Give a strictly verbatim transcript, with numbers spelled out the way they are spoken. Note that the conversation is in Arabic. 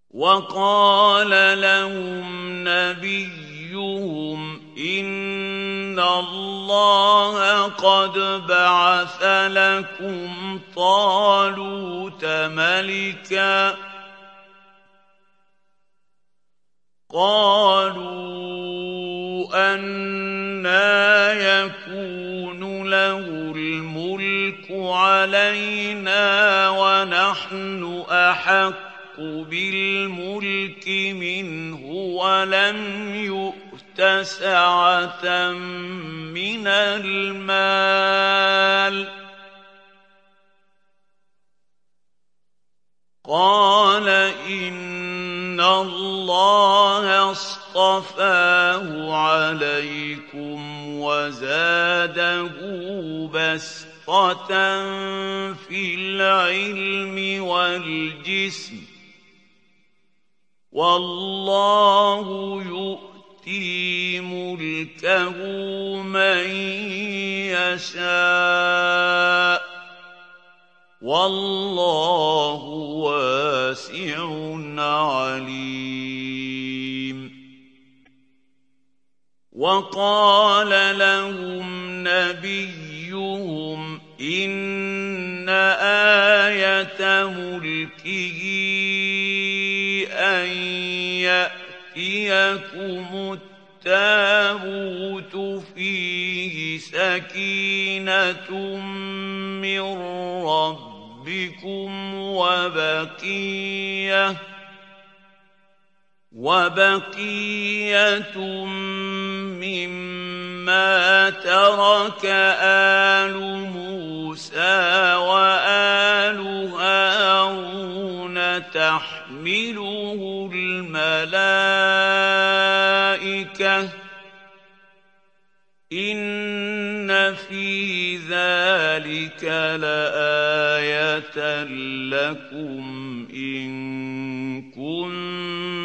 وقال لهم نبيهم إن الله قد بعث لكم طالوت ملكا قالوا أنى يكون له الملك علينا ونحن أحق بالملك منه ولم يؤت سعة من المال قال إن الله اصطفاه عليكم وزاده بسطة في العلم والجسم والله يؤتي ملكه من يشاء والله واسع عليم. وقال لهم نبيهم إن آية ملكه أن يأتيكم التابوت فيه سكينة من ربكم وبقية وبقية مما ترك آل موسى وآل هارون تحمله الملائكة إن في ذلك لآية لكم إن كنتم